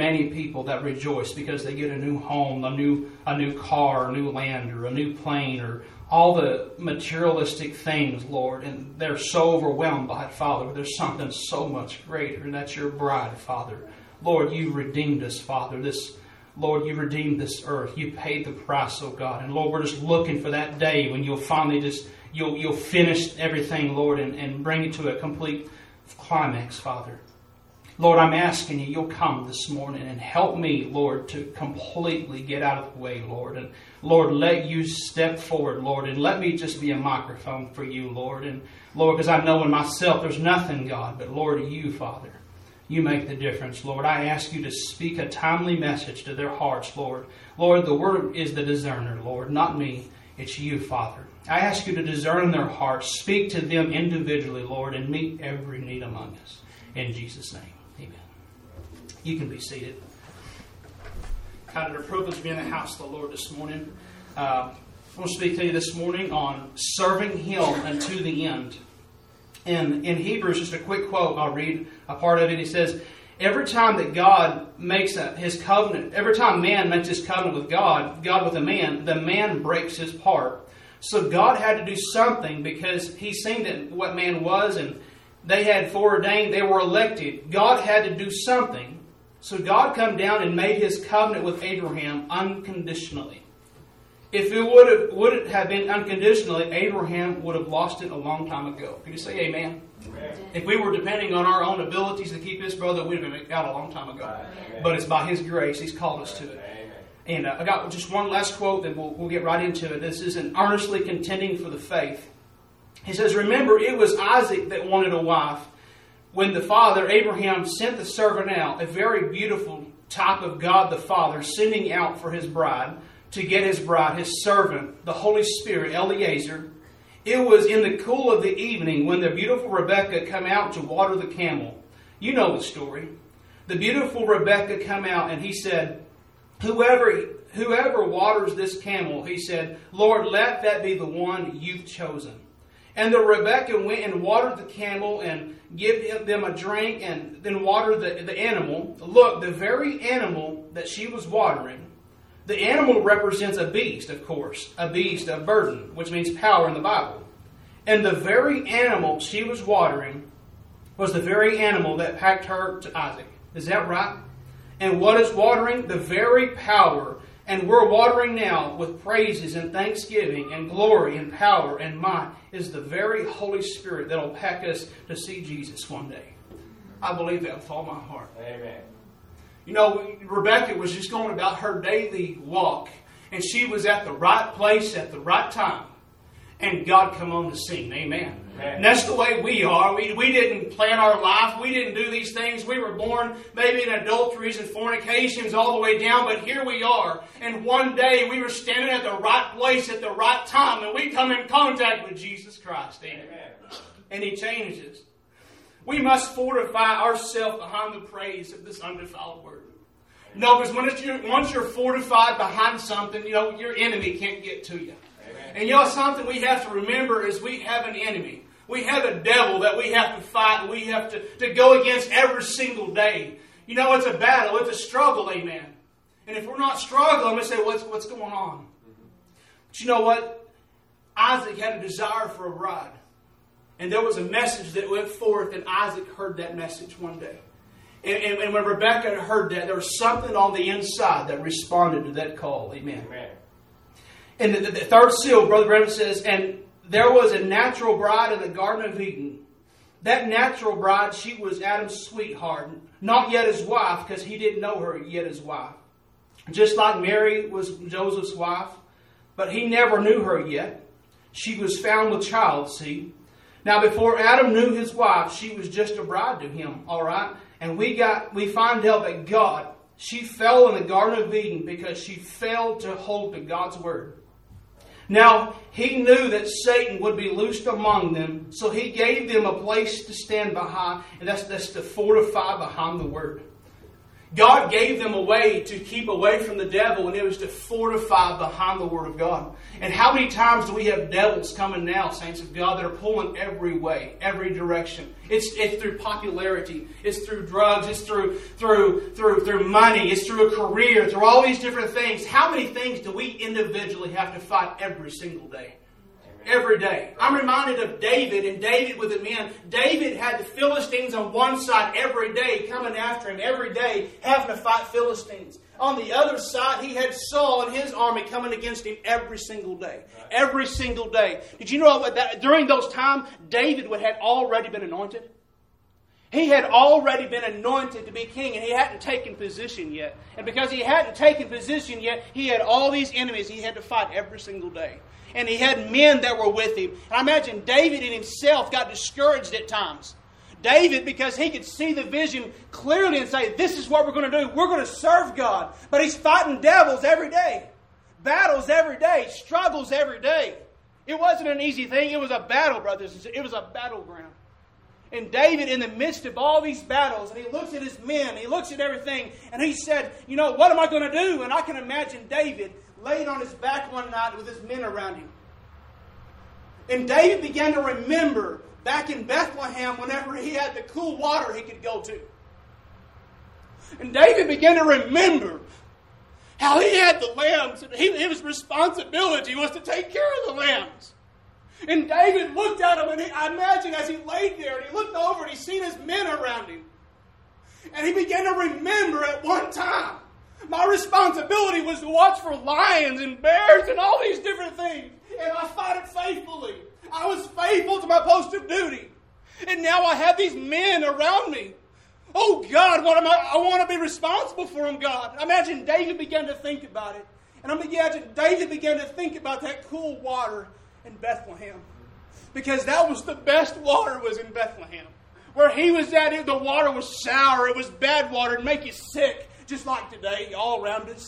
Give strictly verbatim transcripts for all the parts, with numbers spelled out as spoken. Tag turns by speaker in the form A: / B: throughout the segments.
A: many people that rejoice because they get a new home, a new a new car, a new land, or a new plane, or all the materialistic things, Lord, and they're so overwhelmed by it, Father. But there's something so much greater, and that's your bride, Father. Lord, you redeemed us, Father. This, Lord, you redeemed this earth. You paid the price, oh God. And Lord, we're just looking for that day when you'll finally just, you'll you'll finish everything, Lord, and, and bring it to a complete climax, Father. Lord, I'm asking you, you'll come this morning and help me, Lord, to completely get out of the way, Lord. And Lord, let you step forward, Lord, and let me just be a microphone for you, Lord. And Lord, because I know in myself there's nothing, God, but Lord, you, Father, you make the difference, Lord. I ask you to speak a timely message to their hearts, Lord. Lord, the word is the discerner, Lord, not me. It's you, Father. I ask you to discern their hearts, speak to them individually, Lord, and meet every need among us. In Jesus' name. Amen. You can be seated. Kind of a privilege to be in the house of the Lord this morning. Uh, I want to speak to you this morning on serving Him unto the end. And in Hebrews, just a quick quote, I'll read a part of it. He says, every time that God makes a, his covenant, every time man makes his covenant with God, God with a man, the man breaks his part. So God had to do something because He seen that what man was, and they had foreordained, they were elected. God had to do something. So God come down and made His covenant with Abraham unconditionally. If it would have, would it have been unconditionally, Abraham would have lost it a long time ago. Can you say amen? Amen. If we were depending on our own abilities to keep his brother, we'd have been out a long time ago. Amen. But it's by His grace He's called us to it. Amen. And uh, I got just one last quote, then we'll, we'll get right into it. This is an earnestly contending for the faith. He says, remember, it was Isaac that wanted a wife when the father, Abraham, sent the servant out, a very beautiful type of God the Father, sending out for his bride, to get his bride, his servant, the Holy Spirit, Eliezer. It was in the cool of the evening when the beautiful Rebekah come out to water the camel. You know the story. The beautiful Rebekah come out and he said, whoever, whoever waters this camel, he said, Lord, let that be the one you've chosen. And the Rebekah went and watered the camel and gave them a drink and then watered the, the animal. Look, the very animal that she was watering, the animal represents a beast, of course. A beast, a burden, which means power in the Bible. And the very animal she was watering was the very animal that packed her to Isaac. Is that right? And what is watering? The very power. And we're watering now with praises and thanksgiving and glory and power and might is the very Holy Spirit that will pack us to see Jesus one day. I believe that with all my heart. Amen. You know, Rebekah was just going about her daily walk, and she was at the right place at the right time. And God come on the scene. Amen. Amen. And that's the way we are. We, we didn't plan our life. We didn't do these things. We were born maybe in adulteries and fornications all the way down. But here we are. And one day we were standing at the right place at the right time. And we come in contact with Jesus Christ. Amen. Amen. And He changes. We must fortify ourselves behind the praise of this undefiled word. No, because when it's, once you're fortified behind something, you know, your enemy can't get to you. And you know something we have to remember is we have an enemy. We have a devil that we have to fight and we have to, to go against every single day. You know, it's a battle. It's a struggle, amen. And if we're not struggling, we say, what's, what's going on? But you know what? Isaac had a desire for a bride. And there was a message that went forth, and Isaac heard that message one day. And, and, and when Rebekah heard that, there was something on the inside that responded to that call. Amen. Amen. And the, the, the third seal, Brother Branham says, and there was a natural bride in the Garden of Eden. That natural bride, she was Adam's sweetheart. Not yet his wife, because he didn't know her yet as wife. Just like Mary was Joseph's wife. But he never knew her yet. She was found with child, see. Now before Adam knew his wife, she was just a bride to him, all right? And we got we find out that God, she fell in the Garden of Eden because she failed to hold to God's word. Now, he knew that Satan would be loosed among them, so he gave them a place to stand behind, and that's, that's to fortify behind the word. God gave them a way to keep away from the devil, and it was to fortify behind the Word of God. And how many times do we have devils coming now, saints of God, that are pulling every way, every direction? It's it's through popularity, it's through drugs, it's through through through through money, it's through a career, through all these different things. How many things do we individually have to fight every single day? Every day. I'm reminded of David, and David with the men. David had the Philistines on one side every day coming after him, every day having to fight Philistines. On the other side, he had Saul and his army coming against him every single day. Every single day. Did you know that during those times, David had already been anointed? He had already been anointed to be king, and he hadn't taken position yet. And because he hadn't taken position yet, he had all these enemies he had to fight every single day. And he had men that were with him. And I imagine David in himself got discouraged at times. David, because he could see the vision clearly and say, this is what we're going to do. We're going to serve God. But he's fighting devils every day. Battles every day. Struggles every day. It wasn't an easy thing. It was a battle, brothers. It was a battleground. And David, in the midst of all these battles, and he looks at his men, he looks at everything, and he said, you know, what am I going to do? And I can imagine David laying on his back one night with his men around him. And David began to remember back in Bethlehem whenever he had the cool water he could go to. And David began to remember how he had the lambs. And he, his responsibility was to take care of the lambs. And David looked at him, and he, I imagine as he laid there, and he looked over and he seen his men around him. And he began to remember at one time, my responsibility was to watch for lions and bears and all these different things. And I fought it faithfully. I was faithful to my post of duty. And now I have these men around me. Oh God, what am I? I want to be responsible for them, God. I imagine David began to think about it. And I imagine David began to think about that cool water in Bethlehem. Because that was the best water was in Bethlehem. Where he was at, the water was sour. It was bad water. It'd make you sick. Just like today, all around us.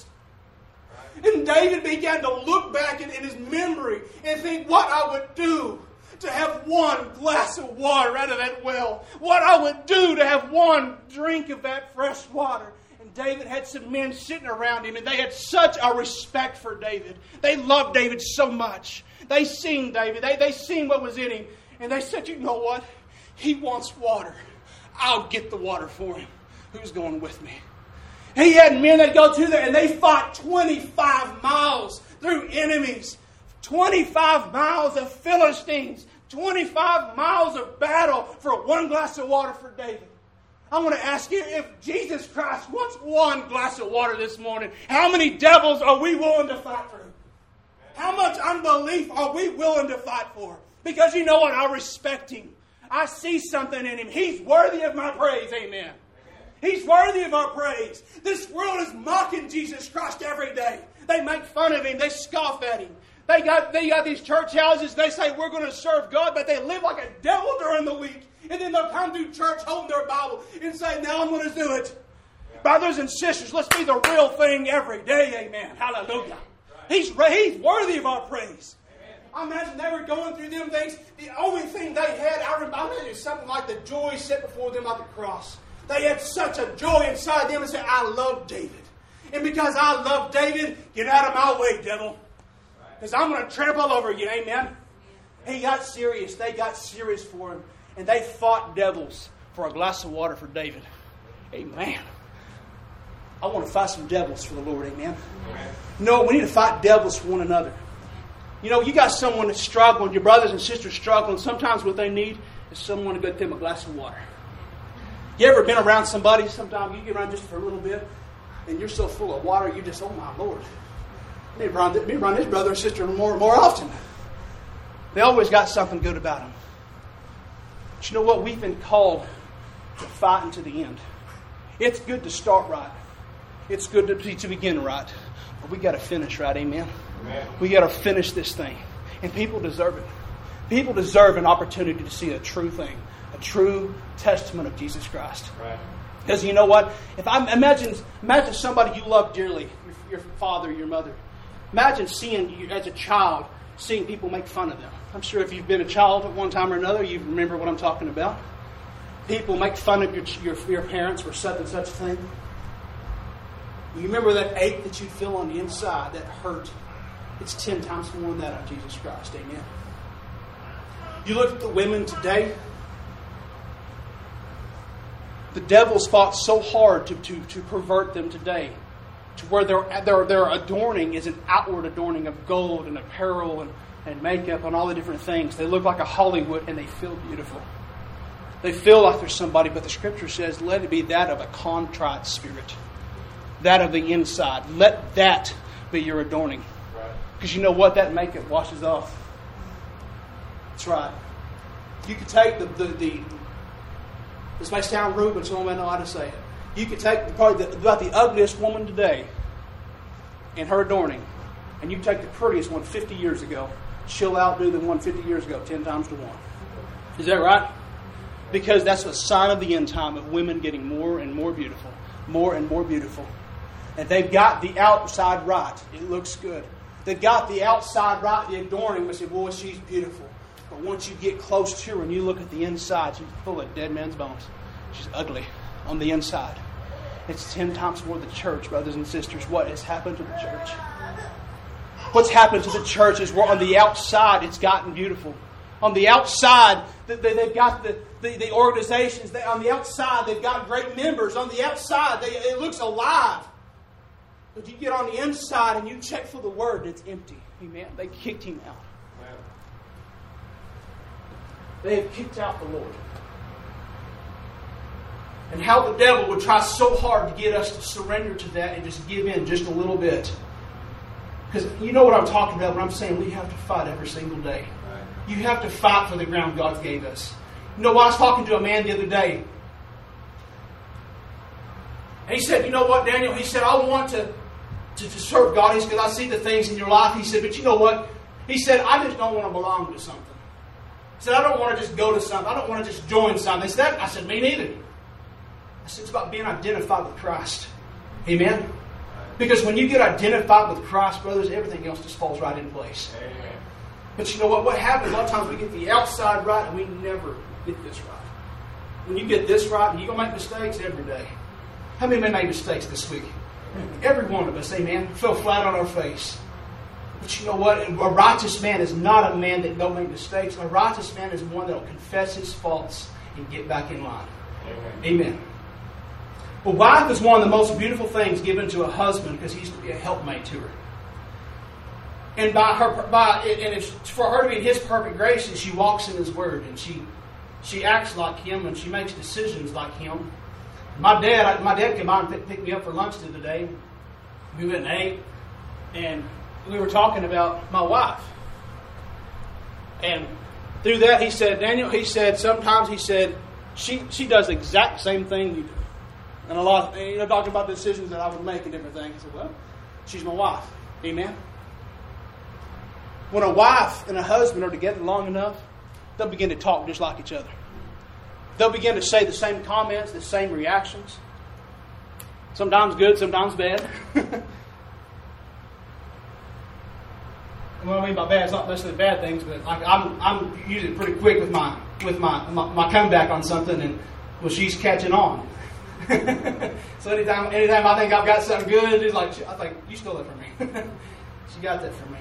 A: And David began to look back in, in his memory and think what I would do to have one glass of water out of that well. What I would do to have one drink of that fresh water. And David had some men sitting around him, and they had such a respect for David. They loved David so much. They seen David. They, they seen what was in him. And they said, you know what? He wants water. I'll get the water for him. Who's going with me? He had men that go to there, and they fought twenty-five miles through enemies. twenty-five miles of Philistines. twenty-five miles of battle for one glass of water for David. I want to ask you, if Jesus Christ wants one glass of water this morning, how many devils are we willing to fight through? How much unbelief are we willing to fight for? Because you know what? I respect him. I see something in him. He's worthy of my praise. Amen. He's worthy of our praise. This world is mocking Jesus Christ every day. They make fun of him. They scoff at him. They got, they got these church houses. They say, we're going to serve God, but they live like a devil during the week. And then they'll come to church holding their Bible and say, now I'm going to do it. Yeah. Brothers and sisters, let's be the real thing every day. Amen. Hallelujah. Right. He's, he's worthy of our praise. Amen. I imagine they were going through them things. The only thing they had, I remember, it was something like the joy set before them like the cross. They had such a joy inside them and said, I love David. And because I love David, get out of my way, devil. Because I'm going to trample all over you. Amen. He got serious. They got serious for him. And they fought devils for a glass of water for David. Amen. I want to fight some devils for the Lord. Amen. Amen. No, we need to fight devils for one another. You know, you got someone that's struggling. Your brothers and sisters struggling. Sometimes what they need is someone to get them a glass of water. You ever been around somebody? Sometimes you get around just for a little bit, and you're so full of water, you just, oh my Lord. Me around, me around this brother and sister more more often. They always got something good about them. But you know what? We've been called to fight unto the end. It's good to start right. It's good to, to begin right. But we got to finish right. Amen. Amen. We got to finish this thing. And people deserve it. People deserve an opportunity to see a true thing. A true testament of Jesus Christ. Right. Because you know what? If I imagine, imagine somebody you love dearly, your, your father, your mother. Imagine seeing you as a child, seeing people make fun of them. I'm sure if you've been a child at one time or another, you remember what I'm talking about. People make fun of your your, your parents for such and such thing.
B: You remember that ache that you'd feel on the inside, that hurt? It's ten times more than that on Jesus Christ. Amen. You look at the women today. The devil's fought so hard to, to, to pervert them today, to where their, their, their adorning is an outward adorning of gold and apparel and, and makeup and all the different things. They look like a Hollywood and they feel beautiful. They feel like they're somebody, but the Scripture says, let it be that of a contrite spirit. That of the inside. Let that be your adorning. Because you know what? That makeup washes off. That's right. You could take the, the, the this may sound rude, but someone may know how to say it. You could take probably the, about the ugliest woman today in her adorning, and you take the prettiest one fifty years ago. She'll outdo the one fifty years ago ten times to one. Is that right? Because that's a sign of the end time of women getting more and more beautiful. More and more beautiful. And they've got the outside right. It looks good. They've got the outside right, the adorning. We say, boy, she's beautiful. But once you get close to her and you look at the inside, she's full of dead man's bones. She's ugly on the inside. It's ten times more the church, brothers and sisters. What has happened to the church? What's happened to the church is we're on the outside, it's gotten beautiful. On the outside, they've got the, the, the organizations. On the outside, they've got great members. On the outside, they, it looks alive. But you get on the inside and you check for the Word, it's empty. Amen. They kicked him out. They have kicked out the Lord. And how the devil would try so hard to get us to surrender to that and just give in just a little bit. Because you know what I'm talking about when I'm saying we have to fight every single day. You have to fight for the ground God gave us. You know, I was talking to a man the other day. And he said, you know what, Daniel? He said, I want to, to, to serve God. He said, because I see the things in your life. He said, but you know what? He said, I just don't want to belong to something. He said, I don't want to just go to something. I don't want to just join something. He said, I said, me neither. I said, it's about being identified with Christ. Amen? Because when you get identified with Christ, brothers, everything else just falls right in place. Amen. But you know what? What happens? A lot of times we get the outside right and we never get this right. When you get this right, you're going to make mistakes every day. How many men made mistakes this week? Every one of us, amen, fell flat on our face. But you know what? A righteous man is not a man that don't make mistakes. A righteous man is one that will confess his faults and get back in line. Amen. Amen. A wife is one of the most beautiful things given to a husband because he's to be a helpmate to her. And by her, by and it's for her to be in His perfect grace, and she walks in His Word, and she she acts like Him, and she makes decisions like Him. My dad, my dad came out and picked me up for lunch the other day. We went and ate, and we were talking about my wife. And through that, he said, Daniel, he said, sometimes he said, she she does the exact same thing you do. And a lot, of, you know, talking about the decisions that I would make and different things. I said, well, she's my wife. Amen. When a wife and a husband are together long enough, they'll begin to talk just like each other. They'll begin to say the same comments, the same reactions. Sometimes good, sometimes bad. What I mean by bad, it's not necessarily bad things, but like I'm I'm usually pretty quick with my with my my, my comeback on something, and well, she's catching on. So anytime anytime I think I've got something good, it's like I think you stole it from me. She got that from me.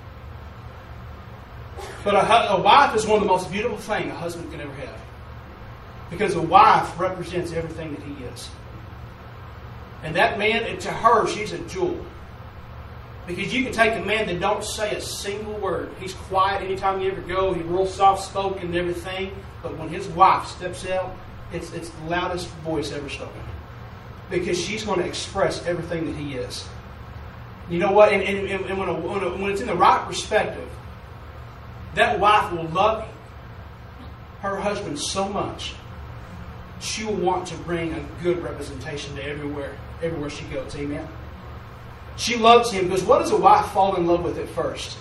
B: But a, a wife is one of the most beautiful things a husband can ever have. Because a wife represents everything that he is. And that man, to her, she's a jewel. Because you can take a man that don't say a single word. He's quiet anytime you ever go. He's real soft-spoken and everything. But when his wife steps out, it's, it's the loudest voice ever spoken. Because she's going to express everything that he is. You know what? And, and, and when, a, when, a, when it's in the right perspective, that wife will love her husband so much, she will want to bring a good representation to everywhere, everywhere she goes. Amen. She loves him because what does a wife fall in love with at first?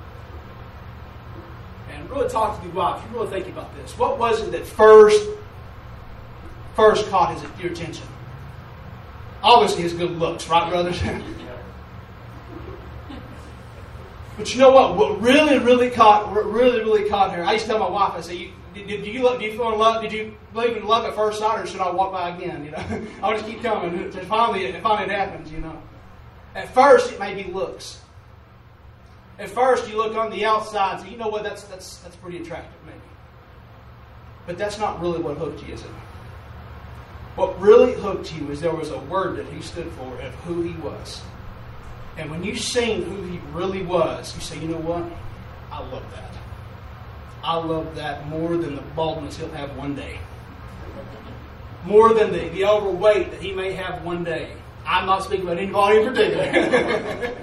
B: And really talk to the wife. You really think about this. What was it that first, first caught his your attention? Obviously, his good looks, right, brothers? But you know what? What really, really caught, really, really caught her. I used to tell my wife, I say, you,
A: did, did you love, do you feel in love? Did you believe in love at first sight, or should I walk by again? You know, I'll just keep coming. Until finally, finally it happens. You know, at first it may be looks. At first you look on the outside and say, you know what, that's that's that's pretty attractive, maybe. But that's not really what hooked you, is it? What really hooked you is there was a word that he stood for of who he was. And when you sing who he really was, you say, you know what? I love that. I love that more than the baldness he'll have one day. More than the, the overweight that he may have one day. I'm not speaking about anybody in particular.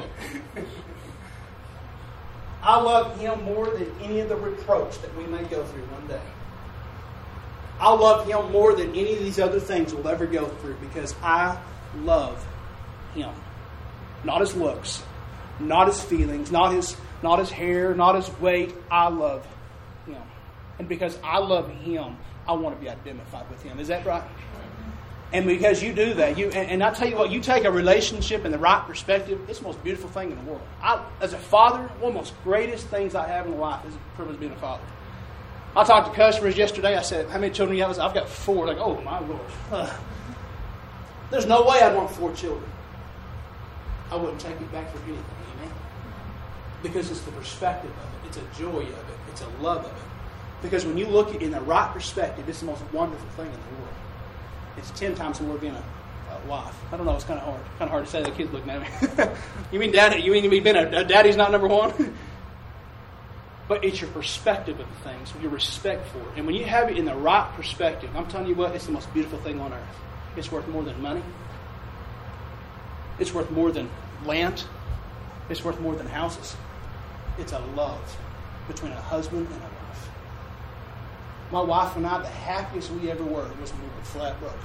A: I love him more than any of the reproach that we may go through one day. I love him more than any of these other things we'll ever go through because I love him. Not his looks, not his feelings, not his not his hair, not his weight. I love him. And because I love him, I want to be identified with him. Is that right? And because you do that, you and, and I tell you what, you take a relationship in the right perspective, it's the most beautiful thing in the world. I, as a father, one of the most greatest things I have in life is the privilege of being a father. I talked to customers yesterday. I said, how many children do you have? I've got four. Like, oh my Lord. Uh, there's no way I'd want four children. I wouldn't take it back for anything, amen? Because it's the perspective of it. It's a joy of it. It's a love of it. Because when you look at it in the right perspective, it's the most wonderful thing in the world. It's ten times more being a, a wife. I don't know. It's kind of hard. Kind of hard to say. The kids looking at me. You mean daddy? You mean being a, a daddy's not number one? But it's your perspective of the things, your respect for it. And when you have it in the right perspective, I'm telling you what, it's the most beautiful thing on earth. It's worth more than money. It's worth more than land. It's worth more than houses. It's a love between a husband and a wife. My wife and I, the happiest we ever were was when we were flat broke.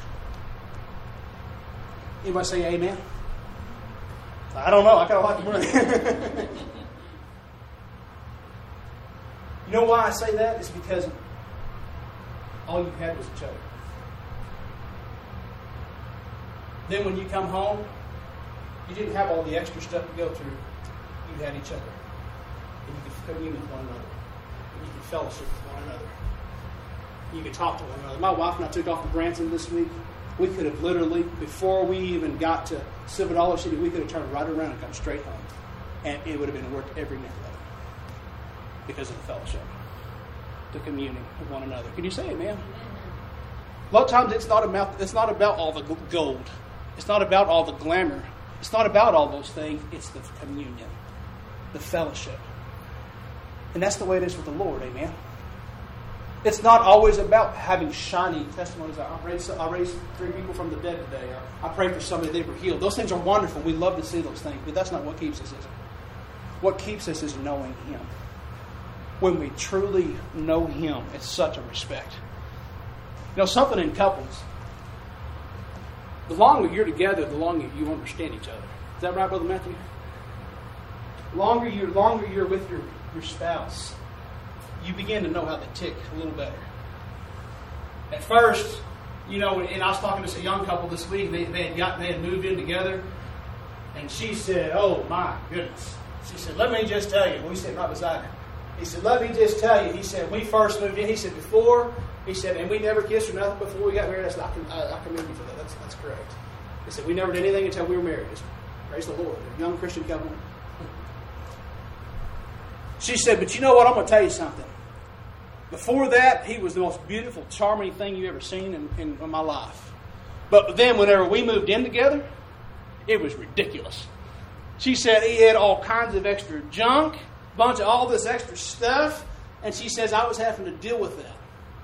A: Anybody say amen? I don't know. I kind of like the money. You know why I say that? It's because all you had was each other. Then when you come home, you didn't have all the extra stuff to go through. You had each other. And you could commune with one another. And you could fellowship with one another. You could talk to one another. My wife and I took off to Branson this week. We could have literally, before we even got to Silver Dollar City, we could have turned right around and come straight home. And it would have been worth every minute of it. Because of the fellowship. The communing with one another. Can you say amen? Amen. A lot of times it's not about it's not about all the gold. It's not about all the glamour. It's not about all those things. It's the communion. The fellowship. And that's the way it is with the Lord, amen? It's not always about having shiny testimonies. I raised, I raised three people from the dead today. I prayed for somebody, they were healed. Those things are wonderful. We love to see those things. But that's not what keeps us, is it? What keeps us is knowing him. When we truly know him, it's such a respect. You know, something in couples, the longer you're together, the longer you understand each other. Is that right, Brother Matthew? The longer you're, longer you're with your, your spouse, you begin to know how they tick a little better. At first, you know, and I was talking to a young couple this week, they, they, had got, they had moved in together, and she said, oh my goodness. She said, let me just tell you, we sit right beside her. He said, let me just tell you, he said, we first moved in, he said, before, he said, and we never kissed or nothing before we got married. I said, I, can, I, I commend you for that. That's, that's correct. He said, we never did anything until we were married. Just praise the Lord. A young Christian couple. She said, but you know what? I'm going to tell you something. Before that, he was the most beautiful, charming thing you ever seen in, in, in my life. But then whenever we moved in together, it was ridiculous. She said he had all kinds of extra junk, bunch of all this extra stuff, and she says I was having to deal with that.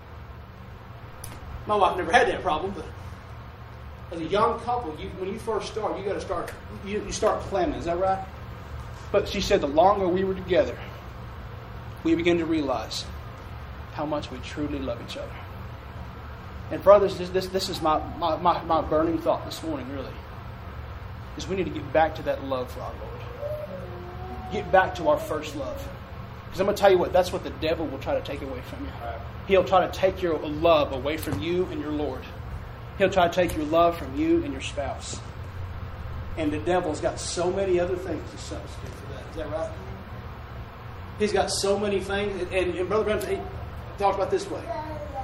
A: My wife never had that problem, but as a young couple, you, when you first start, you got to start. You, you start planning. Is that right? But she said the longer we were together, we began to realize how much we truly love each other. And brothers, this this, this is my, my, my, my burning thought this morning. Really, is we need to get back to that love for our Lord. Get back to our first love. Because I'm going to tell you what, that's what the devil will try to take away from you. He'll try to take your love away from you and your Lord. He'll try to take your love from you and your spouse. And the devil's got so many other things to substitute for that. Is that right? He's got so many things. And, and Brother Brown, he talked about this way.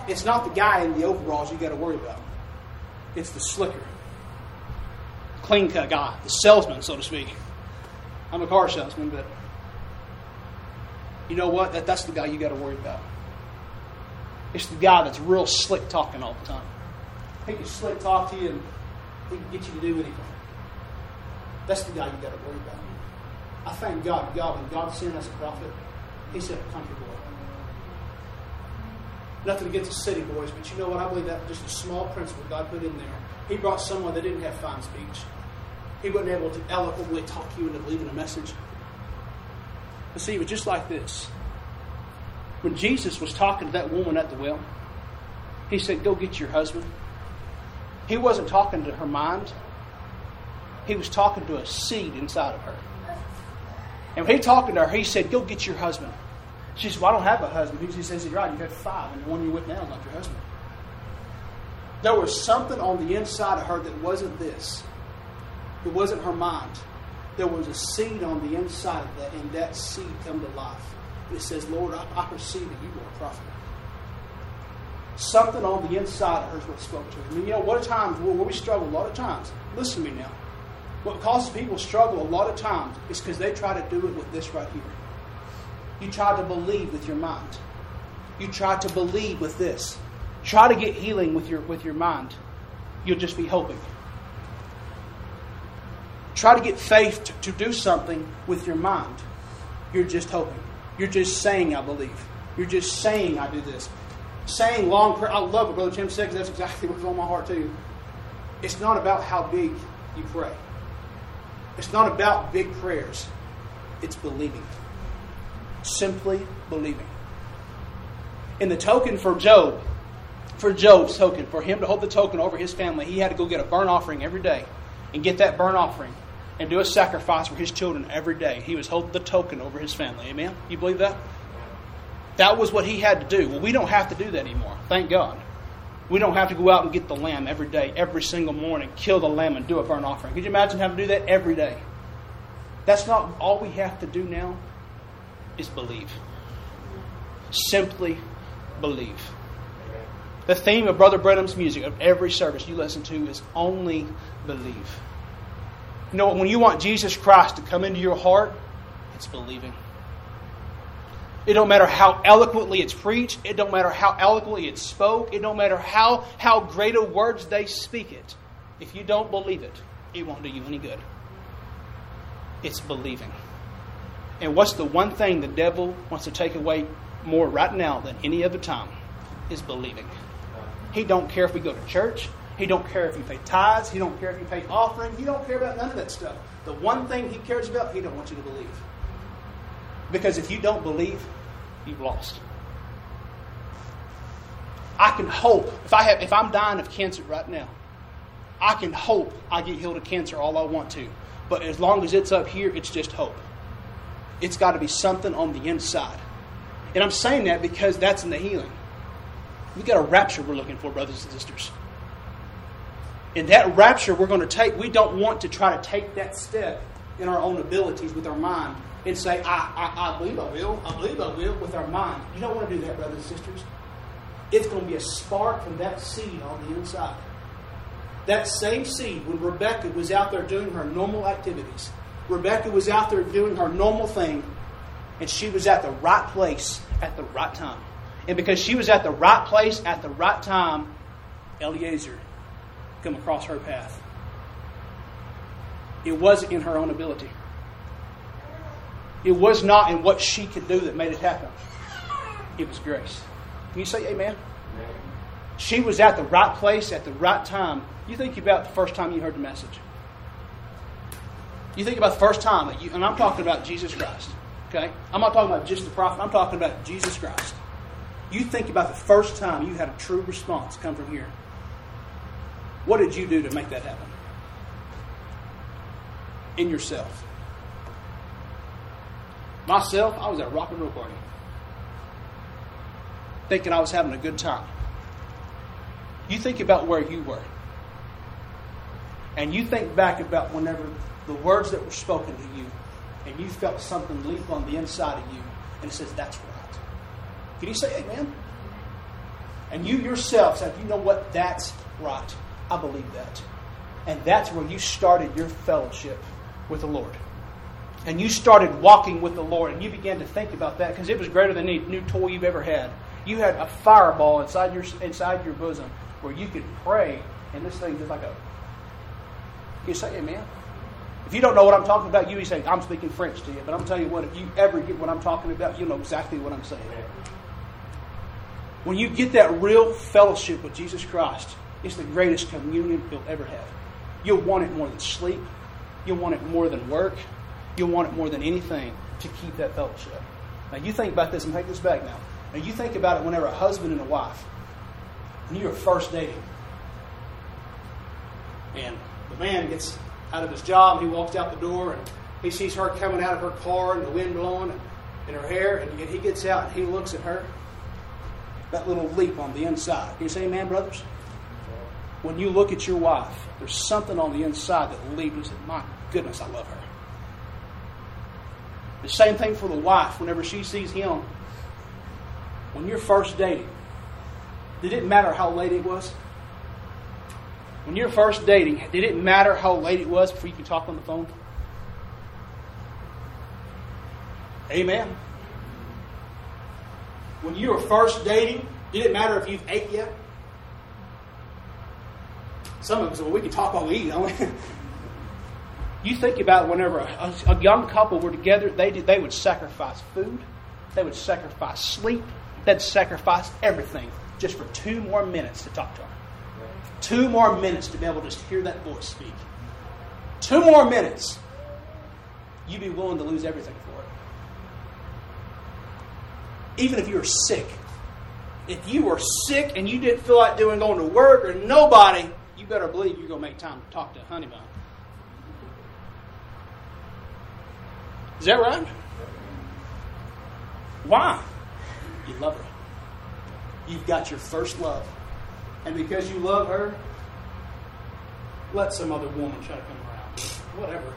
B: It's not the guy in the overalls you got to worry about. It's the slicker, clean cut guy, the salesman, so to speak. I'm a car salesman, but you know what? That, that's the guy you got to worry about. It's the guy that's real slick talking all the time. He can slick talk to you and he can get you to do anything. That's the guy you got to worry about. I thank God, God, when God sent us a prophet, He said, "Come here, boy." Nothing against the city boys, but you know what? I believe that just a small principle God put in there. He brought someone that didn't have fine speech. He wasn't able to eloquently talk you into believing a message. But see, it was just like this. When Jesus was talking to that woman at the well, He said, "Go get your husband." He wasn't talking to her mind. He was talking to a seed inside of her. And when He talking to her, He said, "Go get your husband." She said, "Well, I don't have a husband." He says, "You're right, you've had five, and the one you're with now is not your husband." There was something on the inside of her that wasn't this. It wasn't her mind. There was a seed on the inside of that, and that seed come to life. It says, "Lord, I, I perceive that you are a prophet." Something on the inside of her is what spoke to her. I mean, you know, what times where we struggle a lot of times. Listen to me now. What causes people struggle a lot of times is because they try to do it with this right here. You try to believe with your mind. You try to believe with this. Try to get healing with your with your mind. You'll just be hoping. Try to get faith to, to do something with your mind. You're just hoping. You're just saying, "I believe." You're just saying, "I do this." Saying long prayer. I love what Brother Tim said, because that's exactly what's on my heart too. It's not about how big you pray. It's not about big prayers. It's believing. Simply believing. And the token for Job, for Job's token, for him to hold the token over his family, he had to go get a burnt offering every day and get that burnt offering and do a sacrifice for his children every day. He was holding the token over his family. Amen? You believe that? That was what he had to do. Well, we don't have to do that anymore. Thank God. We don't have to go out and get the lamb every day, every single morning, kill the lamb and do a burnt offering. Could you imagine having to do that every day? That's not all we have to do now, is believe. Simply believe. The theme of Brother Brenham's music, of every service you listen to, is only believe. You know, when you want Jesus Christ to come into your heart, it's believing. It don't matter how eloquently it's preached. It don't matter how eloquently it's spoke. It don't matter how, how great of words they speak it. If you don't believe it, it won't do you any good. It's believing. And what's the one thing the devil wants to take away more right now than any other time? Is believing. He don't care if we go to church. He don't care if you pay tithes. He don't care if you pay offering. He don't care about none of that stuff. The one thing he cares about, he don't want you to believe. Because if you don't believe, you've lost. I can hope, if I have, if I'm dying of cancer right now, I can hope I get healed of cancer all I want to. But as long as it's up here, it's just hope. It's got to be something on the inside. And I'm saying that because that's in the healing. We've got a rapture we're looking for, brothers and sisters. And that rapture we're going to take, we don't want to try to take that step in our own abilities with our mind and say, I, I, I believe I will, I believe I will, with our mind. You don't want to do that, brothers and sisters. It's going to be a spark from that seed on the inside. That same seed, when Rebecca was out there doing her normal activities, Rebecca was out there doing her normal thing, and she was at the right place at the right time. And because she was at the right place at the right time, Eliezer come across her path. It wasn't in her own ability. It was not in what she could do that made it happen. It was grace. Can you say amen? Amen. She was at the right place at the right time. You think about the first time you heard the message. You think about the first time, that you, and I'm talking about Jesus Christ. Okay? I'm not talking about just the prophet. I'm talking about Jesus Christ. You think about the first time you had a true response come from here. What did you do to make that happen? In yourself. Myself, I was at a rock and roll party. Thinking I was having a good time. You think about where you were. And you think back about whenever the words that were spoken to you, and you felt something leap on the inside of you, and it says, that's right. Can you say amen? And you yourself said, you know what, that's right. I believe that. And that's where you started your fellowship with the Lord. And you started walking with the Lord, and you began to think about that because it was greater than any new toy you've ever had. You had a fireball inside your inside your bosom where you could pray, and this thing just like a... You say amen? If you don't know what I'm talking about, you be saying, I'm speaking French to you. But I'm telling you what, if you ever get what I'm talking about, you'll know exactly what I'm saying. When you get that real fellowship with Jesus Christ, it's the greatest communion you'll ever have. You'll want it more than sleep. You'll want it more than work. You'll want it more than anything to keep that fellowship. Now you think about this and take this back now. Now you think about it whenever a husband and a wife, when you're first dating, and the man gets out of his job, and he walks out the door, and he sees her coming out of her car, and the wind blowing in her hair, and he gets out, and he looks at her. That little leap on the inside. Can you say amen, brothers? When you look at your wife, there's something on the inside that leaps and says, my goodness, I love her. The same thing for the wife whenever she sees him. When you're first dating, did it matter how late it was? When you're first dating, did it matter how late it was before you could talk on the phone? Amen. When you were first dating, did it matter if you've ate yet? Some of us, well, we can talk while we eat, don't we? You think about whenever a, a young couple were together, they did, they would sacrifice food, they would sacrifice sleep, they'd sacrifice everything just for two more minutes to talk to her. Two more minutes to be able to just hear that voice speak. Two more minutes. You'd be willing to lose everything for it. Even if you were sick. If you were sick and you didn't feel like doing going to work or nobody, you better believe you're going to make time to talk to Honey Bun. Is that right? Why? You love her. You've got your first love. And because you love her, let some other woman try to come around. Whatever.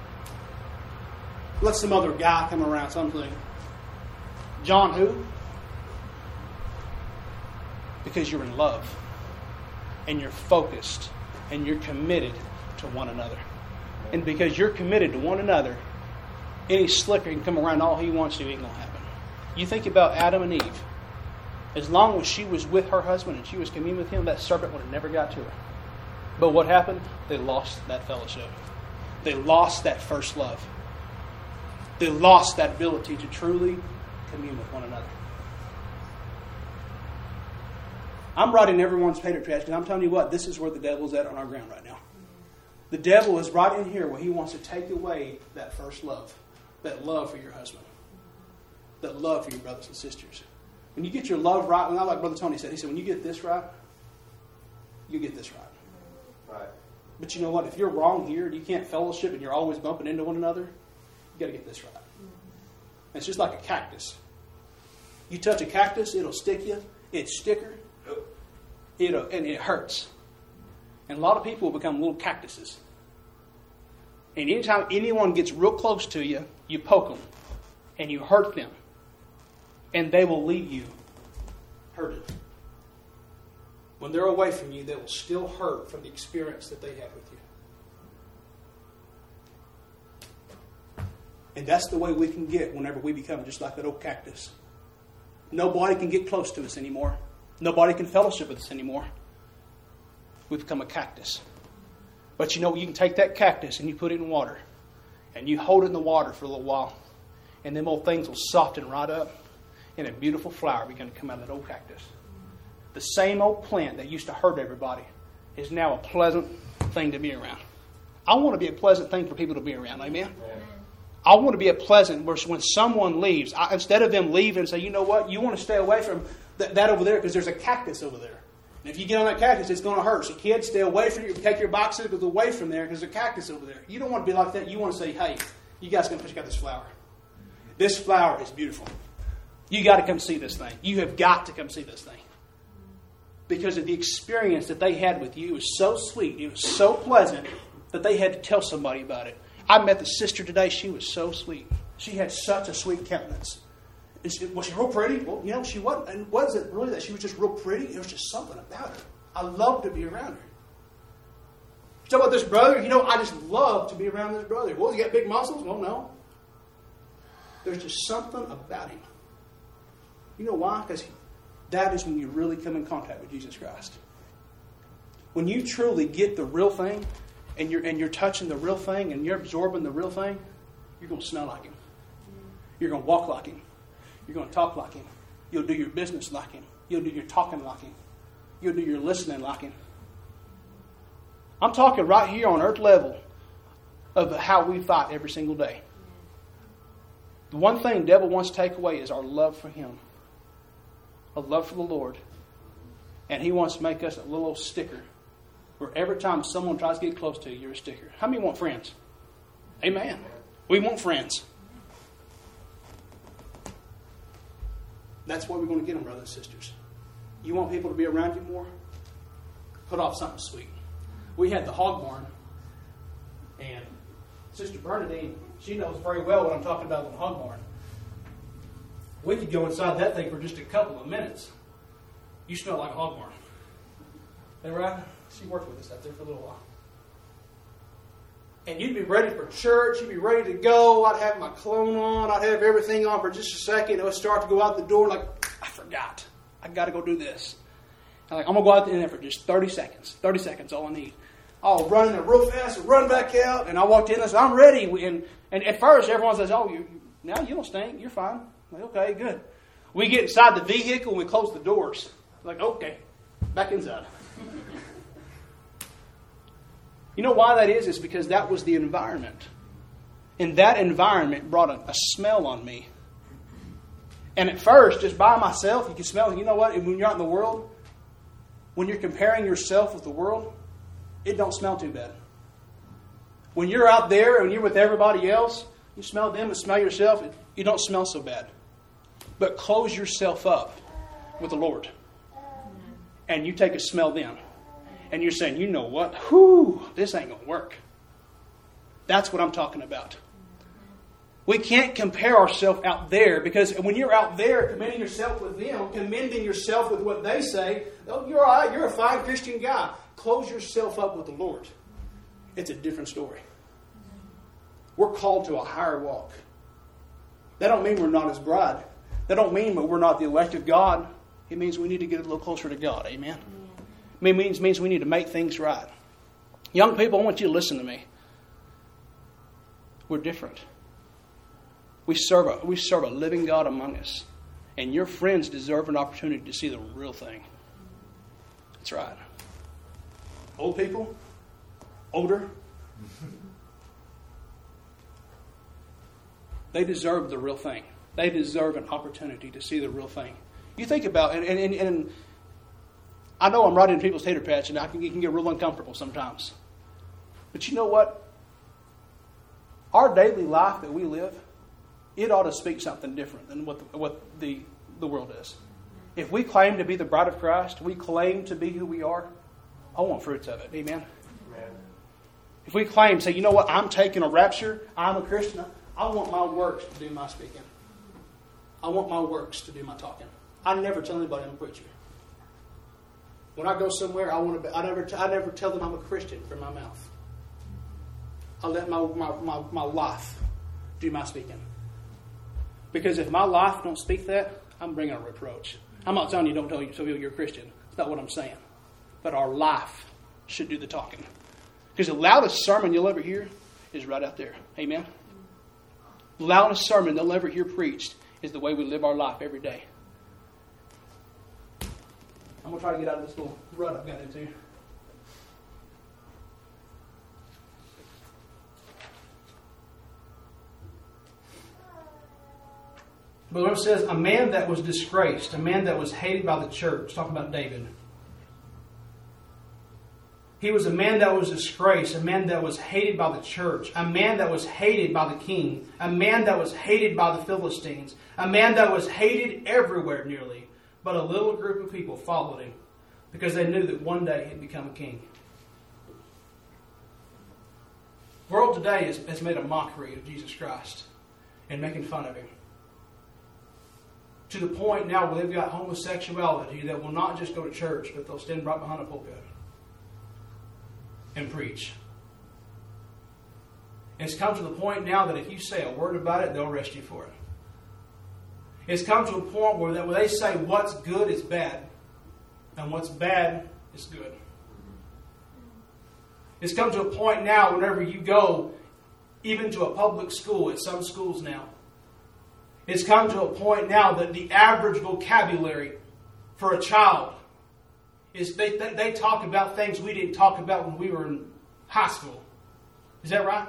B: Let some other guy come around, something. John who? Because you're in love. And you're focused. And you're committed to one another. And because you're committed to one another, any slicker can come around all he wants to, ain't going to happen. You think about Adam and Eve. As long as she was with her husband and she was communing with him, that serpent would have never got to her. But what happened? They lost that fellowship. They lost that first love. They lost that ability to truly commune with one another. I'm writing everyone's painter trash because I'm telling you what, this is where the devil's at on our ground right now. The devil is right in here where he wants to take away that first love. That love for your husband. That love for your brothers and sisters. When you get your love right, and I like Brother Tony said, he said, when you get this right, you get this right.
C: Right.
B: But you know what? If you're wrong here and you can't fellowship and you're always bumping into one another, you got to get this right. And it's just like a cactus. You touch a cactus, it'll stick you. It's sticker. It'll, and it hurts. And a lot of people become little cactuses. And anytime anyone gets real close to you, you poke them. And you hurt them. And they will leave you hurted. When they're away from you, they will still hurt from the experience that they had with you. And that's the way we can get whenever we become just like that old cactus. Nobody can get close to us anymore. Nobody can fellowship with us anymore. We become a cactus. But you know, you can take that cactus and you put it in water. And you hold it in the water for a little while. And them old things will soften right up. And a beautiful flower begin to come out of that old cactus. The same old plant that used to hurt everybody is now a pleasant thing to be around. I want to be a pleasant thing for people to be around. Amen? Amen. I want to be a pleasant where when someone leaves, I, instead of them leaving and say, you know what, you want to stay away from th- that over there because there's a cactus over there. And if you get on that cactus, it's going to hurt. So kids, stay away from you. Take your bicycles away from there because there's a cactus over there. You don't want to be like that. You want to say, hey, you guys can check out this flower. This flower is beautiful. You got to come see this thing. You have got to come see this thing. Because of the experience that they had with you. It was so sweet. It was so pleasant that they had to tell somebody about it. I met the sister today. She was so sweet. She had such a sweet countenance. Is she, was she real pretty? Well, you know, she wasn't. And wasn't really that she was just real pretty. It was just something about her. I loved to be around her. You talk about this brother, you know, I just love to be around this brother. Well, he got big muscles? Well, no. There's just something about him. You know why? Because that is when you really come in contact with Jesus Christ. When you truly get the real thing, and you're and you're touching the real thing, and you're absorbing the real thing, you're going to smell like him. You're going to walk like him. You're going to talk like him. You'll do your business like him. You'll do your talking like him. You'll do your listening like him. I'm talking right here on earth level of how we fight every single day. The one thing the devil wants to take away is our love for him. A love for the Lord. And he wants to make us a little old sticker where every time someone tries to get close to you, you're a sticker. How many want friends? Amen. We want friends. That's where we're going to get them, brothers and sisters. You want people to be around you more? Put off something sweet. We had the hog barn, and Sister Bernadine, she knows very well what I'm talking about with the hog barn. We could go inside that thing for just a couple of minutes. You smell like a hog barn. Is that right? She worked with us out there for a little while. And you'd be ready for church. You'd be ready to go. I'd have my cologne on. I'd have everything on for just a second. It would start to go out the door like, I forgot. I got to go do this. I'm like, I'm going to go out in there for just thirty seconds. thirty seconds, all I need. I'll run in there real fast and run back out. And I walked in and said, I'm ready. And, and at first, everyone says, oh, you, now you don't stink. You're fine. I'm like, okay, good. We get inside the vehicle and we close the doors. I'm like, okay, back inside. You know why that is? It's because that was the environment. And that environment brought a, a smell on me. And at first, just by myself, you can smell it. You know what? When you're out in the world, when you're comparing yourself with the world, it don't smell too bad. When you're out there and you're with everybody else, you smell them and smell yourself, it, you don't smell so bad. But close yourself up with the Lord. And you take a smell then. And you're saying, you know what? Whew, this ain't going to work. That's what I'm talking about. We can't compare ourselves out there, because when you're out there commending yourself with them, commending yourself with what they say, oh, you're all right, you're a fine Christian guy. Close yourself up with the Lord. It's a different story. We're called to a higher walk. That don't mean we're not His bride. That don't mean that we're not the elect of God. It means we need to get a little closer to God. Amen? It means, means we need to make things right. Young people, I want you to listen to me. We're different. We serve a, we serve a living God among us. And your friends deserve an opportunity to see the real thing. That's right. Old people, older, they deserve the real thing. They deserve an opportunity to see the real thing. You think about it, and, and, and I know I'm right in people's tater patch, and I can, it can get real uncomfortable sometimes. But you know what? Our daily life that we live, it ought to speak something different than what the, what the, the world is. If we claim to be the bride of Christ, we claim to be who we are, I want fruits of it. Amen? Amen. If we claim, say, you know what, I'm taking a rapture, I'm a Christian, I want my works to do my speaking. I want my works to do my talking. I never tell anybody I'm a preacher. When I go somewhere, I want to. Be, I never. I never tell them I'm a Christian from my mouth. I let my, my, my, my life do my speaking. Because if my life don't speak that, I'm bringing a reproach. I'm not telling you don't tell you so you're a Christian. That's not what I'm saying. But our life should do the talking. Because the loudest sermon you'll ever hear is right out there. Amen. The loudest sermon they'll ever hear preached is the way we live our life every day. I'm going to try to get out of this little rut I've got into. But the Lord says, a man that was disgraced, a man that was hated by the church. Talking about David. He was a man that was disgraced, a man that was hated by the church, a man that was hated by the king, a man that was hated by the Philistines, a man that was hated everywhere nearly. But a little group of people followed him because they knew that one day he'd become a king. The world today has, has made a mockery of Jesus Christ and making fun of him.
A: to the point now where they've got homosexuality that will not just go to church, but they'll stand right behind a pulpit and preach. It's come to the point now that if you say a word about it, they'll arrest you for it. It's come to a point where they, where they say what's good is bad, and what's bad is good. It's come to a point now whenever you go, even to a public school, at some schools now, it's come to a point now that the average vocabulary for a child is they, they, they talk about things we didn't talk about when we were in high school. Is that right?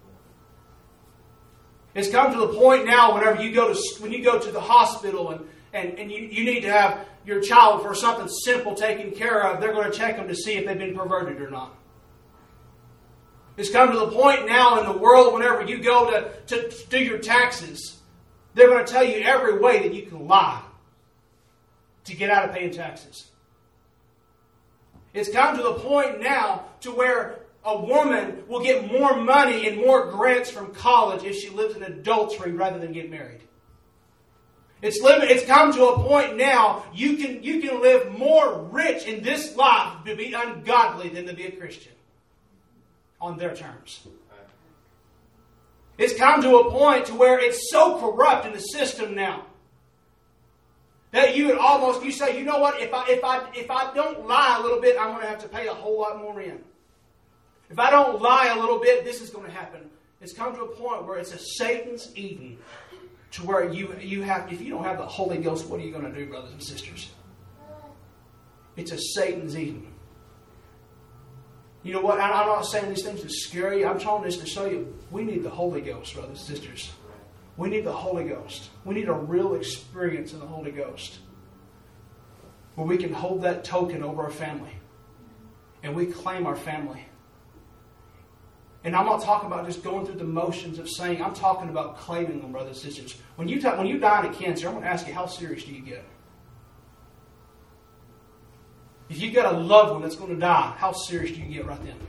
A: It's come to the point now whenever you go to when you go to the hospital and, and, and you, you need to have your child for something simple taken care of, they're going to check them to see if they've been perverted or not. It's come to the point now in the world whenever you go to, to, to do your taxes, they're going to tell you every way that you can lie to get out of paying taxes. It's come to the point now to where a woman will get more money and more grants from college if she lives in adultery rather than get married. It's limit, It's come to a point now you can you can live more rich in this life to be ungodly than to be a Christian on their terms. It's come to a point to where it's so corrupt in the system now that you would almost you say, you know what? If I if I if I don't lie a little bit, I'm going to have to pay a whole lot more in. If I don't lie a little bit, this is going to happen. It's come to a point where it's a Satan's Eden, to where you you have if you don't have the Holy Ghost, what are you going to do, brothers and sisters? It's a Satan's Eden. You know what? I'm not saying these things to scare you. I'm telling this to show you we need the Holy Ghost, brothers and sisters. We need the Holy Ghost. We need a real experience in the Holy Ghost, where we can hold that token over our family and we claim our family. And I'm not talking about just going through the motions of saying, I'm talking about claiming them, brothers and sisters. When you, talk, when you die of cancer, I'm going to ask you, how serious do you get? If you've got a loved one that's going to die, how serious do you get right then?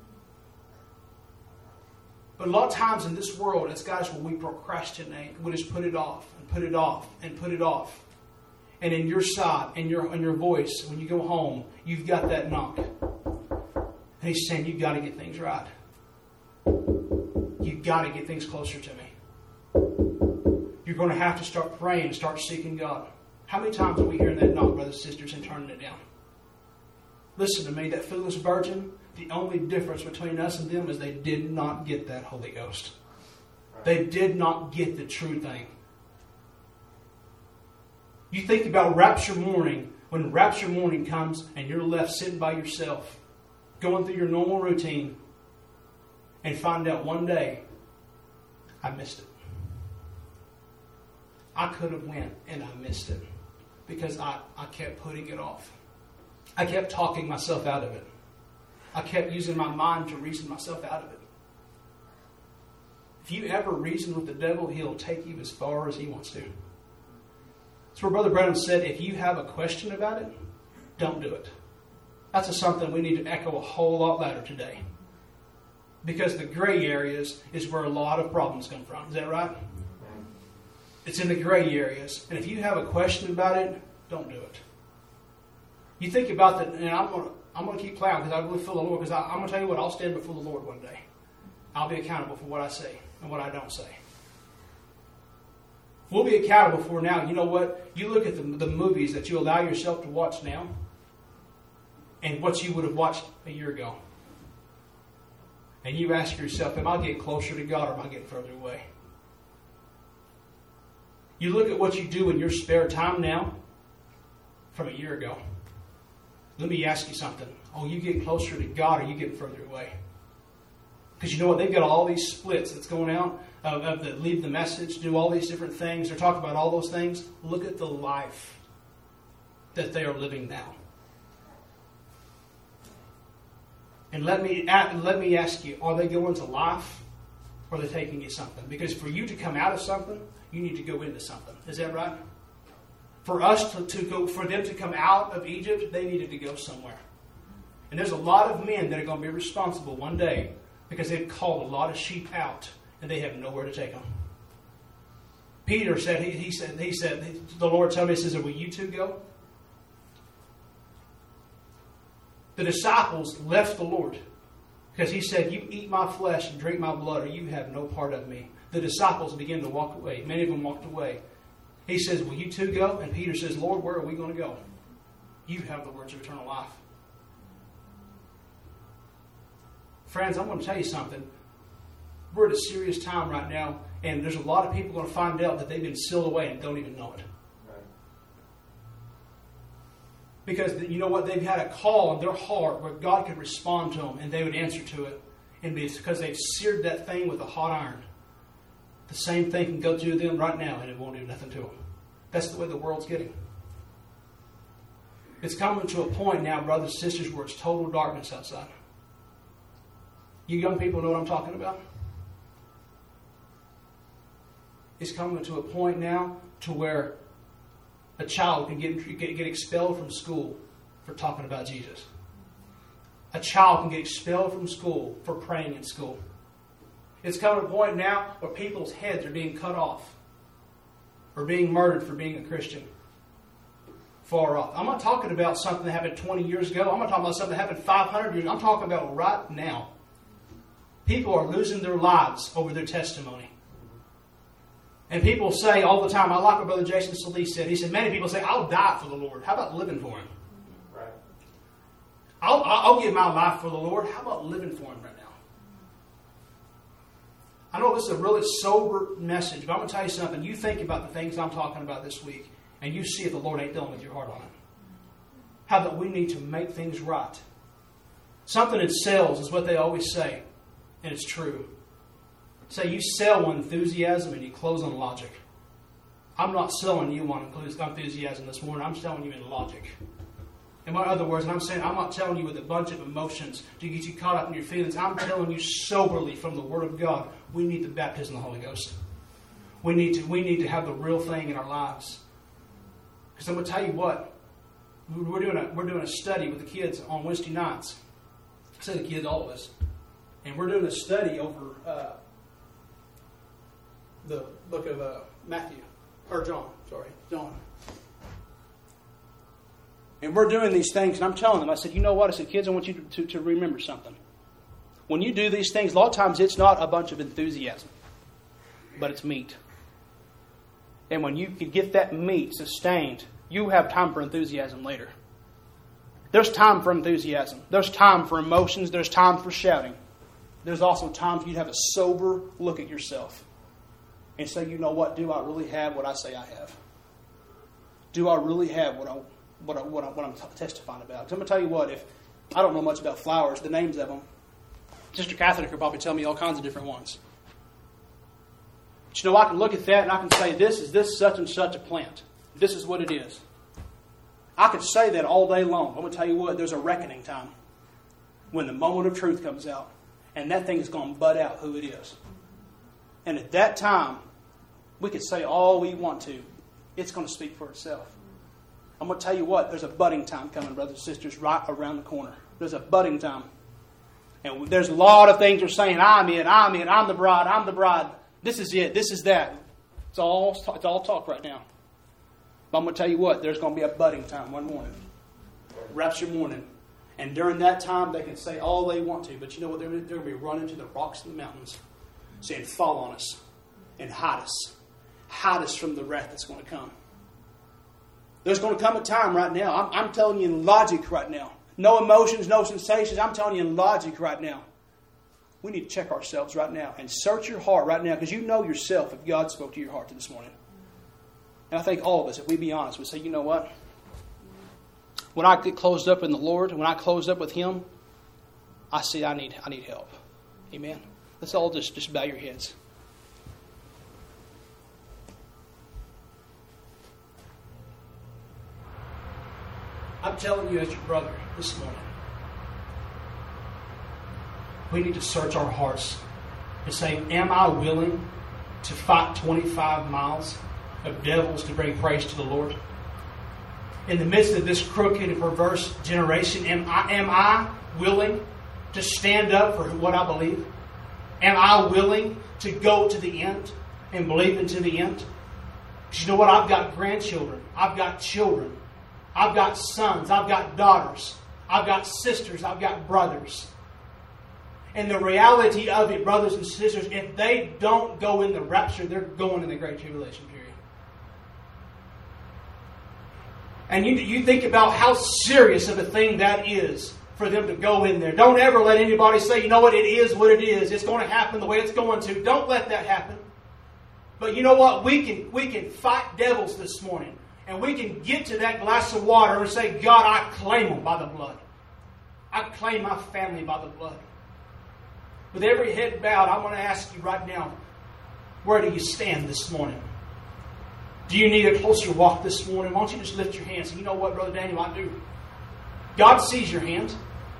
A: But a lot of times in this world, it's guys where we procrastinate. We just put it off and put it off and put it off. And in your side, in your, in your voice, when you go home, you've got that knock. And he's saying, you've got to get things right. You've got to get things closer to me. You're going to have to start praying and start seeking God. How many times are we hearing that knock, brothers and sisters, and turning it down? Listen to me, that foolish virgin, the only difference between us and them is they did not get that Holy Ghost. They did not get the true thing. You think about rapture morning, when rapture morning comes and you're left sitting by yourself, going through your normal routine, and find out one day, I missed it. I could have went and I missed it because I, I kept putting it off. I kept talking myself out of it. I kept using my mind to reason myself out of it. If you ever reason with the devil, he'll take you as far as he wants to. That's where Brother Branham said, if you have a question about it, don't do it. That's a something we need to echo a whole lot louder today. Because the gray areas is where a lot of problems come from. Is that right? It's in the gray areas. And if you have a question about it, don't do it. You think about that, and I'm going to I'm going to keep plowing because I really feel the Lord. Because I'm going to tell you what, I'll stand before the Lord one day. I'll be accountable for what I say and what I don't say. We'll be accountable for now. You know what? You look at the, the movies that you allow yourself to watch now and what you would have watched a year ago. And you ask yourself, am I getting closer to God or am I getting further away? You look at what you do in your spare time now from a year ago. Let me ask you something. Oh, you get closer to God or you get further away? Because you know what? They've got all these splits that's going out of, of the leave the message, do all these different things. They're talking about all those things. Look at the life that they are living now. And let me let me ask you, are they going to life or are they taking you something? Because for you to come out of something, you need to go into something. Is that right? For us to, to go, for them to come out of Egypt, they needed to go somewhere. And there's a lot of men that are going to be responsible one day because they've called a lot of sheep out and they have nowhere to take them. Peter said, he, he said, he said, the Lord told me, he says, will you two go? The disciples left the Lord because he said, you eat my flesh and drink my blood or you have no part of me. The disciples began to walk away. Many of them walked away. He says, will you two go? And Peter says, Lord, where are we going to go? You have the words of eternal life. Friends, I'm going to tell you something. We're at a serious time right now, and there's a lot of people going to find out that they've been sealed away and don't even know it. Right. Because you know what? They've had a call in their heart where God could respond to them, and they would answer to it. And it's because they've seared that thing with a hot iron. The same thing can go through them right now, and it won't do nothing to them. That's the way the world's getting. It's coming to a point now, brothers and sisters, where it's total darkness outside. You young people know what I'm talking about? It's coming to a point now to where a child can get, get, get expelled from school for talking about Jesus. A child can get expelled from school for praying in school. It's coming to a point now where people's heads are being cut off or being murdered for being a Christian. Far off. I'm not talking about something that happened twenty years ago. I'm not talking about something that happened five hundred years ago. I'm talking about right now. People are losing their lives over their testimony. And people say all the time, I like what Brother Jason Solis said. He said, many people say, I'll die for the Lord. How about living for Him? Right. I'll, I'll give my life for the Lord. How about living for Him right now? I know this is a really sober message, but I'm going to tell you something. You think about the things I'm talking about this week, and you see if the Lord ain't dealing with your heart on it. How that we need to make things right. Something in sales is what they always say, and it's true. Say you sell on enthusiasm and you close on logic. I'm not selling you on enthusiasm this morning. I'm selling you in logic. In other words, and I'm saying I'm not telling you with a bunch of emotions to get you caught up in your feelings. I'm telling you soberly from the Word of God. We need the baptism of the Holy Ghost. We need to, we need to have the real thing in our lives. Because I'm going to tell you what, we're doing a we're doing a study with the kids on Wednesday nights. I say the kids, all of us, and we're doing a study over uh, the book of uh, Matthew or John. Sorry, John. And we're doing these things, and I'm telling them, I said, you know what? I said, kids, I want you to, to, to remember something. When you do these things, a lot of times it's not a bunch of enthusiasm, but it's meat. And when you can get that meat sustained, you have time for enthusiasm later. There's time for enthusiasm. There's time for emotions. There's time for shouting. There's also time for you to have a sober look at yourself and say, you know what? Do I really have what I say I have? Do I really have what I what I, what, I, what I'm t- testifying about? Because I'm going to tell you what, if I don't know much about flowers, the names of them, Sister Catherine could probably tell me all kinds of different ones. But you know, I can look at that and I can say, this is this such and such a plant. This is what it is. I could say that all day long. I'm going to tell you what, there's a reckoning time when the moment of truth comes out. And that thing is going to bud out who it is. And at that time, we could say all we want to. It's going to speak for itself. I'm going to tell you what, there's a budding time coming, brothers and sisters, right around the corner. There's a budding time. And there's a lot of things that are saying, I'm it, I'm it, I'm the bride, I'm the bride. This is it, this is that. It's all, it's all talk right now. But I'm going to tell you what, there's going to be a budding time one morning. Rapture morning. And during that time, they can say all they want to. But you know what? They're, they're going to be running to the rocks and the mountains, saying, fall on us and hide us. Hide us from the wrath that's going to come. There's going to come a time right now. I'm, I'm telling you in logic right now. No emotions, no sensations. I'm telling you in logic right now. We need to check ourselves right now and search your heart right now, because you know yourself if God spoke to your heart this morning. And I think all of us, if we be honest, would say, you know what? When I get closed up in the Lord, when I close up with Him, I see I need I need help. Amen. Let's all just, just bow your heads. I'm telling you as your brother this morning, we need to search our hearts and say, am I willing to fight twenty-five miles of devils to bring praise to the Lord? In the midst of this crooked and perverse generation, am I, am I willing to stand up for what I believe? Am I willing to go to the end and believe into the end? Because you know what? I've got grandchildren. I've got children. I've got sons. I've got daughters. I've got sisters. I've got brothers. And the reality of it, brothers and sisters, if they don't go in the rapture, they're going in the Great Tribulation period. And you, you think about how serious of a thing that is for them to go in there. Don't ever let anybody say, you know what, it is what it is. It's going to happen the way it's going to. Don't let that happen. But you know what? We can, we can fight devils this morning. And we can get to that glass of water and say, God, I claim them by the blood. I claim my family by the blood. With every head bowed, I want to ask you right now, where do you stand this morning? Do you need a closer walk this morning? Why don't you just lift your hands and say, you know what, Brother Daniel, I do. God sees your hands.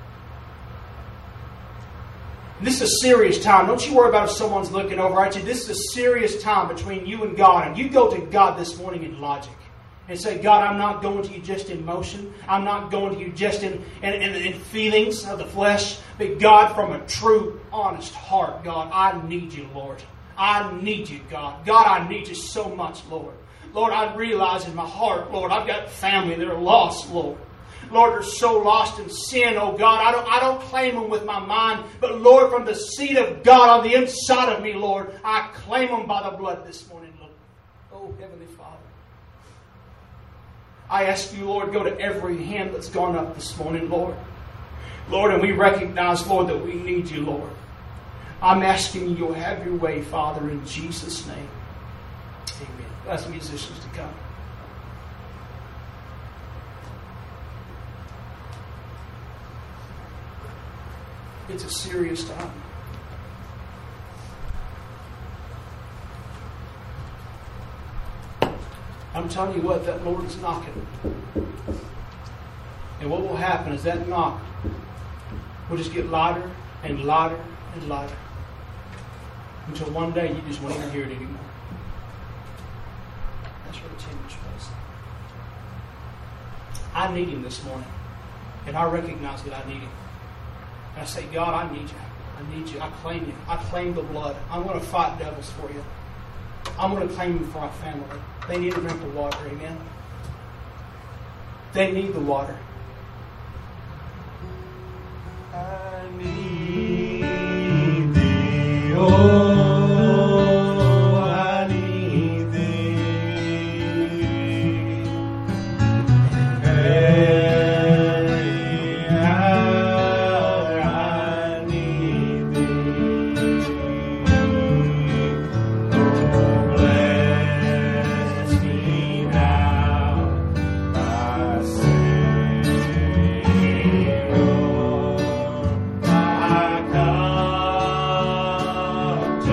A: And this is a serious time. Don't you worry about if someone's looking over at you. This is a serious time between you and God. And you go to God this morning in logic. And say, God, I'm not going to you just in motion. I'm not going to you just in, in, in, in feelings of the flesh. But God, from a true, honest heart, God, I need you, Lord. I need you, God. God, I need you so much, Lord. Lord, I realize in my heart, Lord, I've got family that are lost, Lord. Lord, they're so lost in sin, oh God. I don't, I don't claim them with my mind. But Lord, from the seed of God on the inside of me, Lord, I claim them by the blood this morning, Lord. Oh, Heavenly Father. I ask you, Lord, go to every hand that's gone up this morning, Lord. Lord, and we recognize, Lord, that we need you, Lord. I'm asking you, you'll have your way, Father, in Jesus' name. Amen. Ask the musicians to come. It's a serious time. I'm telling you what, that Lord is knocking. And what will happen is that knock will just get louder and louder and louder until one day you just won't even hear it anymore. That's where the change was. I need Him this morning. And I recognize that I need Him. And I say, God, I need you. I need you. I claim you. I claim the blood. I'm going to fight devils for you. I'm going to claim them for my family. They need a drink of water. Amen. They need the water.
C: I need thee, oh, I need thee. Every hour I need thee. Oh, bless me now, my Savior. I come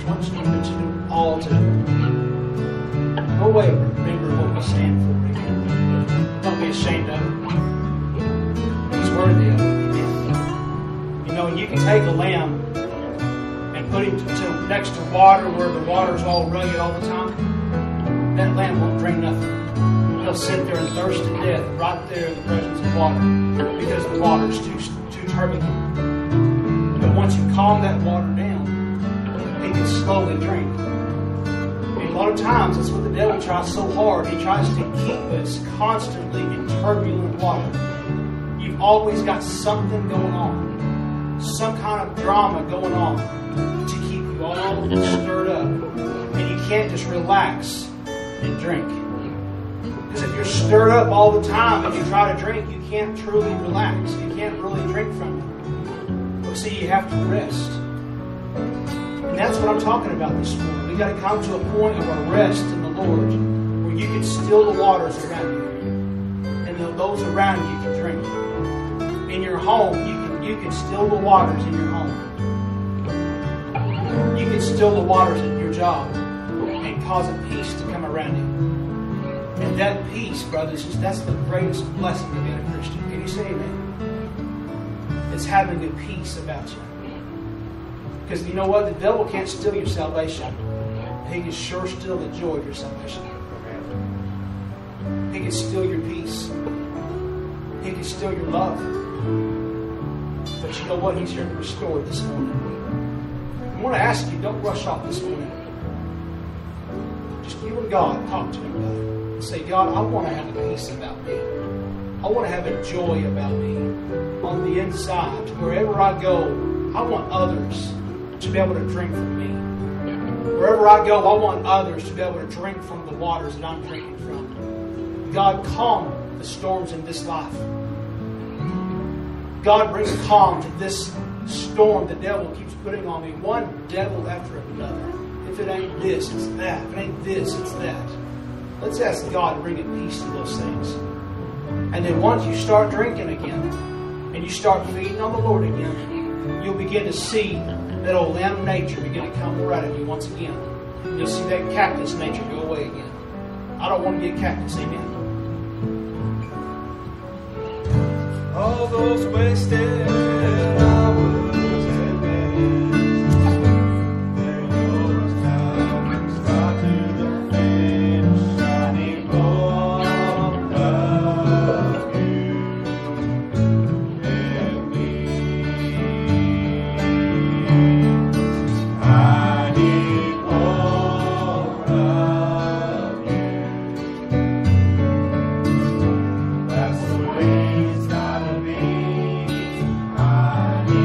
A: wants you to do all to go away and remember what we stand for again. Don't be ashamed of it. He's worthy of it. Amen. You know, you can take a lamb and put him to, to, next to water where the water's all rugged all the time. That lamb won't drink nothing. He'll sit there and thirst to death right there in the presence of water because the water's too, too turbulent. But once you calm that water down, he can slowly drink. And a lot of times, that's what the devil tries so hard. He tries to keep us constantly in turbulent water. You've always got something going on, some kind of drama going on to keep you all stirred up. And you can't just relax and drink. Because if you're stirred up all the time and you try to drink, you can't truly relax. You can't really drink from it. But see, you have to rest. And that's what I'm talking about this morning. We've got to come to a point of our rest in the Lord where you can still the waters around you. And those around you can drink. In your home, you can, you can still the waters in your home. You can still the waters in your job and cause a peace to come around you. And that peace, brothers, that's the greatest blessing of being a Christian. Can you say amen? It's having a peace about you. Because you know what? The devil can't steal your salvation. He can sure steal the joy of your salvation. He can steal your peace. He can steal your love. But you know what? He's here to restore it this morning. I want to ask you, don't rush off this morning. Just you and God talk to him about it. Say, God, I want to have a peace about me. I want to have a joy about me on the inside. Wherever I go, I want others to be able to drink from me. Wherever I go, I want others to be able to drink from the waters that I'm drinking from. God, calm the storms in this life. God, bring calm to this storm the devil keeps putting on me. One devil after another. If it ain't this, it's that. If it ain't this, it's that. Let's ask God to bring a peace to those things. And then once you start drinking again, and you start feeding on the Lord again, you'll begin to see that old lamb nature begin to come right at you once again. You'll see that cactus nature go away again. I don't want to be a cactus, amen.
C: All those wasted hours and days, they're yours now. Start to the finish, shining more of you and me. I need more of you. That's the way it's gotta be. I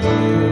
C: Lord.